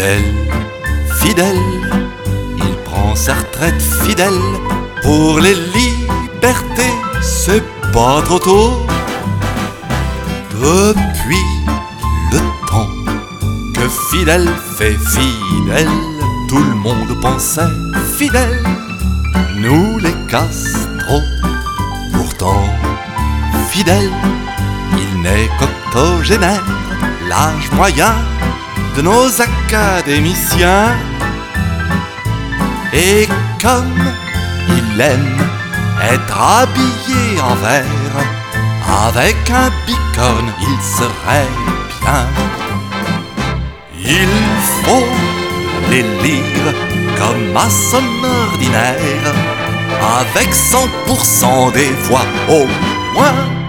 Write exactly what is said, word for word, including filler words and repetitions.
Fidèle, fidèle, il prend sa retraite fidèle. Pour les libertés, c'est pas trop tôt. Depuis le temps que fidèle fait fidèle, tout le monde pensait fidèle, nous les Castro. Pourtant, fidèle, il n'est qu'octogénaire, l'âge moyen de nos académiciens. Et comme il aime être habillé en vert, avec un bicorne il serait bien. Il faut les lire comme à son ordinaire, avec cent pour cent des voix au moins.